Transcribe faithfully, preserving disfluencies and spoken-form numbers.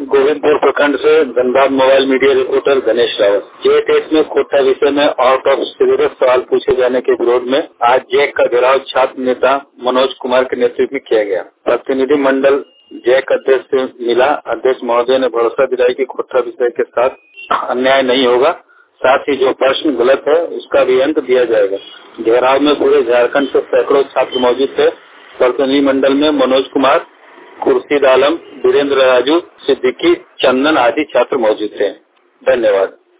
गोविंदपुर प्रखंड से Dhanbad mobile media reporter Ganesh Rawat. J TET में कोटा विषय में आउट ऑफ सिलेबस सवाल पूछे जाने के विरोध में आज जैक का घेराव छात्र नेता मनोज कुमार के नेतृत्व में किया गया। प्रतिनिधि मंडल जैक अध्यक्ष से मिला। अध्यक्ष महोदय ने भरोसा दिलाया कि कोटा विषय के साथ अन्याय नहीं होगा, साथ ही जो प्रश्न गलत है उसका भी अंत दिया जाएगा। घेराव में पूरे झारखंड से सैकड़ों छात्र मौजूद थे। प्रतिनिधि मंडल में मनोज कुमार, खुर्शीद आलम, वीरेंद्र राजू, सिद्दीकी, चंदन आदि छात्र मौजूद थे। धन्यवाद।